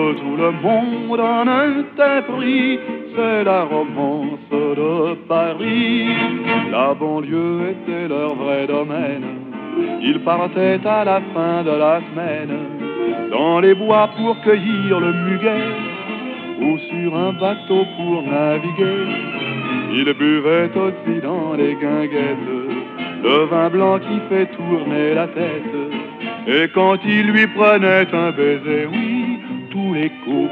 tout le monde en était pris. C'est la romance de Paris. La banlieue était leur vrai domaine. Ils partaient à la fin de la semaine dans les bois pour cueillir le muguet ou sur un bateau pour naviguer. Ils buvaient aussi dans les guinguettes le vin blanc qui fait tourner la tête. Et quand il lui prenait un baiser, oui, tous les coups